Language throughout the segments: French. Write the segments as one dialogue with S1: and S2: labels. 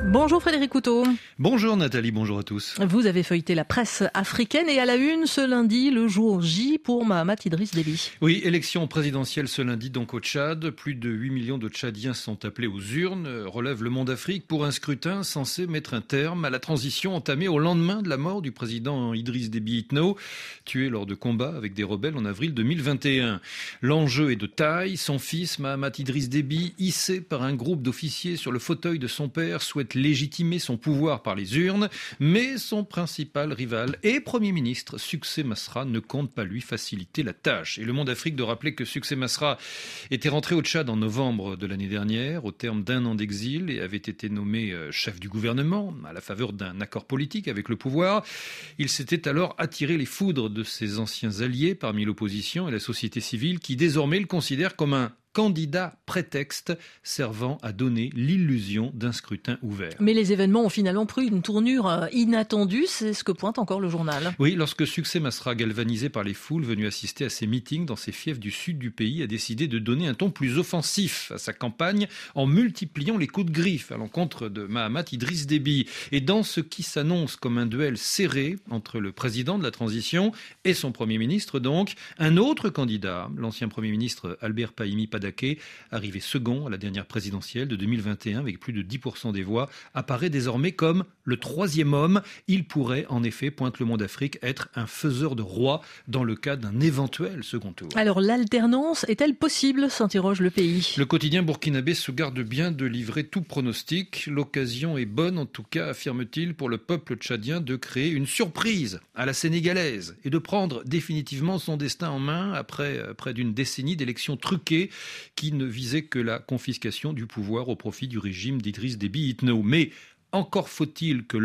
S1: Bonjour Frédéric Couteau.
S2: Bonjour Nathalie, bonjour à tous.
S1: Vous avez feuilleté la presse africaine et à la une ce lundi, le jour J pour Mahamat Idriss Déby.
S2: Oui, élection présidentielle ce lundi donc au Tchad. Plus de 8 millions de Tchadiens sont appelés aux urnes, relève Le Monde Afrique, pour un scrutin censé mettre un terme à la transition entamée au lendemain de la mort du président Idriss Déby Itno, tué lors de combats avec des rebelles en avril 2021. L'enjeu est de taille. Son fils Mahamat Idriss Déby, hissé par un groupe d'officiers sur le fauteuil de son père, souhaite légitimer son pouvoir par les urnes, mais son principal rival et Premier ministre, Succès Masra, ne compte pas lui faciliter la tâche. Et Le Monde Afrique de rappeler que Succès Masra était rentré au Tchad en novembre de l'année dernière, au terme d'un an d'exil, et avait été nommé chef du gouvernement à la faveur d'un accord politique avec le pouvoir. Il s'était alors attiré les foudres de ses anciens alliés parmi l'opposition et la société civile, qui désormais le considèrent comme un candidat prétexte servant à donner l'illusion d'un scrutin ouvert.
S1: Mais les événements ont finalement pris une tournure inattendue, c'est ce que pointe encore le journal.
S2: Oui, lorsque Succès Masra, galvanisé par les foules venues assister à ses meetings dans ses fiefs du sud du pays, a décidé de donner un ton plus offensif à sa campagne en multipliant les coups de griffe à l'encontre de Mahamat Idriss Déby. Et dans ce qui s'annonce comme un duel serré entre le président de la transition et son Premier ministre, donc, un autre candidat, l'ancien Premier ministre Albert Pahimi Padaké, arrivé second à la dernière présidentielle de 2021 avec plus de 10% des voix, apparaît désormais comme le troisième homme. Il pourrait en effet, pointe Le Monde Afrique, être un faiseur de roi dans le cas d'un éventuel second tour.
S1: Alors l'alternance est-elle possible, s'interroge Le Pays.
S2: Le quotidien burkinabé se garde bien de livrer tout pronostic. L'occasion est bonne, en tout cas, affirme-t-il, pour le peuple tchadien de créer une surprise à la sénégalaise et de prendre définitivement son destin en main après près d'une décennie d'élections truquées qui ne visait que la confiscation du pouvoir au profit du régime d'Idriss Déby Itno. Mais encore faut-il que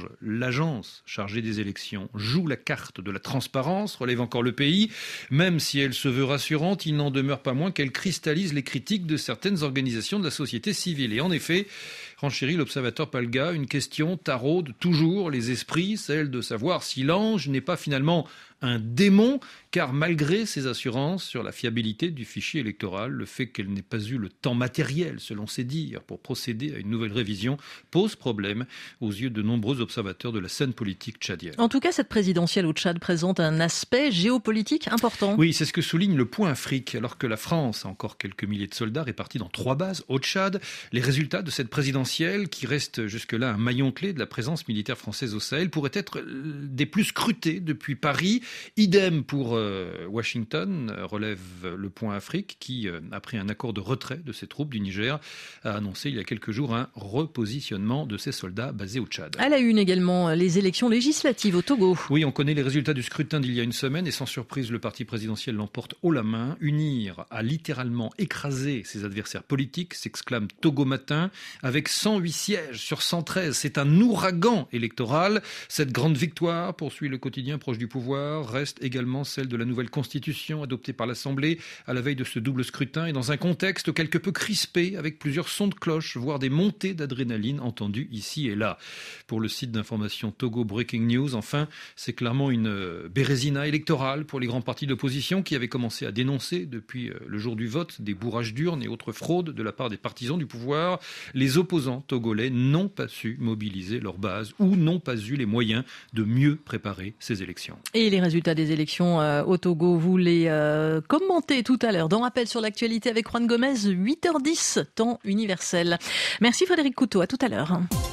S2: l'agence chargée des élections, joue la carte de la transparence, relève encore Le Pays. Même si elle se veut rassurante, il n'en demeure pas moins qu'elle cristallise les critiques de certaines organisations de la société civile. Et en effet, renchérit l'observateur Palga, une question taraude toujours les esprits, celle de savoir si l'ange n'est pas finalement un démon, car malgré ses assurances sur la fiabilité du fichier électoral, le fait qu'elle n'ait pas eu le temps matériel, selon ses dires, pour procéder à une nouvelle révision, pose problème aux yeux de nombreux observateurs de la scène politique tchadienne.
S1: En tout cas, cette présidentielle au Tchad présente un aspect géopolitique important.
S2: Oui, c'est ce que souligne Le Point Afrique. Alors que la France a encore quelques milliers de soldats répartis dans 3 bases au Tchad, les résultats de cette présidentielle, qui reste jusque-là un maillon clé de la présence militaire française au Sahel, pourraient être des plus scrutés depuis Paris. Idem pour Washington, relève Le Point Afrique, qui, après un accord de retrait de ses troupes du Niger, a annoncé il y a quelques jours un repositionnement de ses soldats basés au Tchad.
S1: À la une également, les élections législatives au Togo.
S2: Oui, on connaît les résultats du scrutin d'il y a une semaine et sans surprise, le parti présidentiel l'emporte haut la main. Unir a littéralement écrasé ses adversaires politiques, s'exclame Togo Matin, avec 108 sièges sur 113. C'est un ouragan électoral. Cette grande victoire, poursuit le quotidien proche du pouvoir, reste également celle de la nouvelle constitution adoptée par l'Assemblée à la veille de ce double scrutin et dans un contexte quelque peu crispé avec plusieurs sons de cloche, voire des montées d'adrénaline entendues ici et là. Pour le site d'information Togo Breaking News, enfin, c'est clairement une bérésina électorale pour les grands partis d'opposition qui avaient commencé à dénoncer depuis le jour du vote des bourrages d'urnes et autres fraudes de la part des partisans du pouvoir. Les opposants togolais n'ont pas su mobiliser leur base ou n'ont pas eu les moyens de mieux préparer ces élections.
S1: Et les résultats des élections au Togo, vous les commentez tout à l'heure dans Rappel sur l'actualité avec Juan Gomez, 8h10, temps universel. Merci Frédéric Couteau, à tout à l'heure.